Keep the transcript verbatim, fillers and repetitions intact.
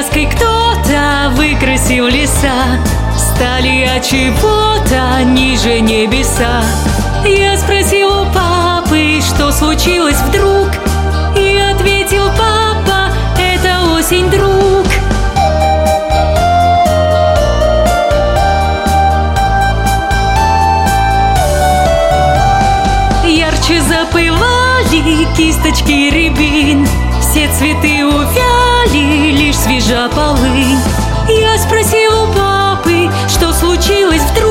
краской кто-то выкрасил леса, стали от чего-то ниже небеса. Я спросил у папы, что случилось вдруг, и ответил папа: это осень, друг. Ярче запылали кисточки рябин, все цветы увяли, лишь свежа полынь. Я спросил у папы, что случилось вдруг,